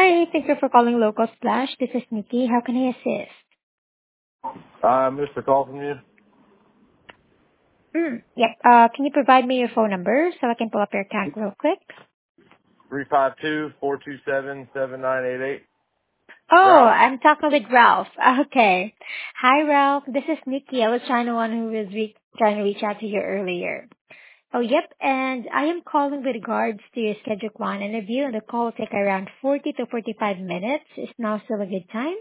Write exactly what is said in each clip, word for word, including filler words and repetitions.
Hi, thank you for calling Local Splash. This is Nikki. How can I assist? I missed a call from you. Mm, yep. Uh, can you provide me your phone number so I can pull up your account real quick? Three five two four two seven seven nine eight eight. Oh, Ralph. I'm talking with Ralph. Okay. Hi, Ralph. This is Nikki. I was trying to one who was re- trying to reach out to you earlier. Oh, yep. And I am calling with regards to your scheduled one interview, and the call will take around forty to forty-five minutes. Is now still a good time?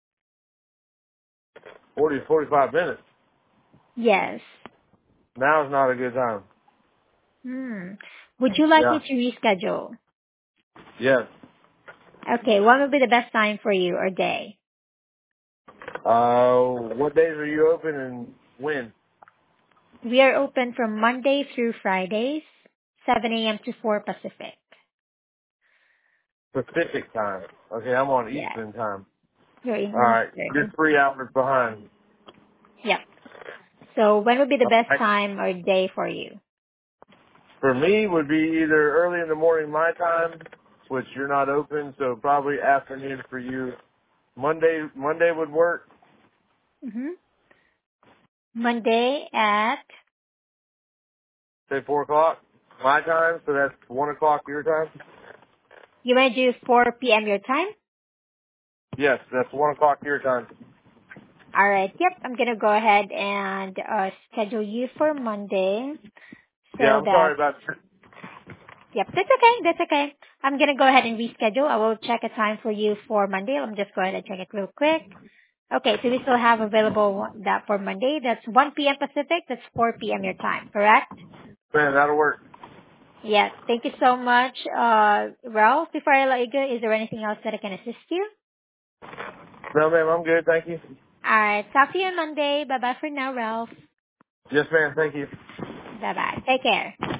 Forty to forty-five minutes. Yes. Now is not a good time. Hmm. Would you like me Yeah. to reschedule? Yes. Okay, when would be the best time for you or day? Uh, what days are you open and when? We are open from Monday through Fridays, seven a.m. to four Pacific. Pacific time. Okay, I'm on Yes, Eastern time. you're All in right, Eastern. just three hours behind. Yep. So when would be the All best right. time or day for you? For me, would be either early in the morning my time, which you're not open, so probably afternoon for you. Monday, Monday would work. Mm-hmm. Monday at, Say four o'clock my time, so that's one o'clock your time. you want to do four p.m. your time? Yes, that's one o'clock your time. All right. Yep. I'm going to go ahead and uh, schedule you for Monday. Yeah, So I'm sorry that's, about. yep, that's okay. That's okay. I'm going to go ahead and reschedule. I will check a time for you for Monday. Let me just go ahead and check it real quick. Okay, so we still have available one- that for Monday. That's one p.m. Pacific. That's four p.m. your time, correct? Man, that'll work. Yes. Thank you so much, uh, Ralph. Before I let you go, is there anything else that I can assist you? No, ma'am, I'm good. Thank you. All right. Talk to you on Monday. Bye-bye for now, Ralph. Yes, ma'am. Thank you. Bye-bye. Take care.